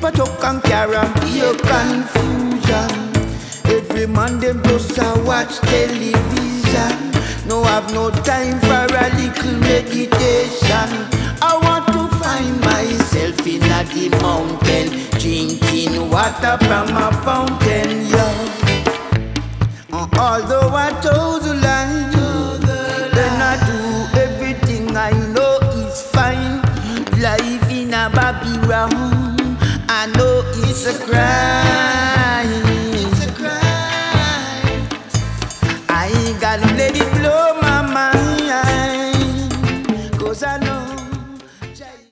a chuck and carry your confusion. Every man them just a watch television. No have no time for a little meditation. I want to find myself in a the mountain, drinking water from a fountain, yeah. Although I told the lie, then I do everything I know is fine. Life in a Babylon, I know it's a crime.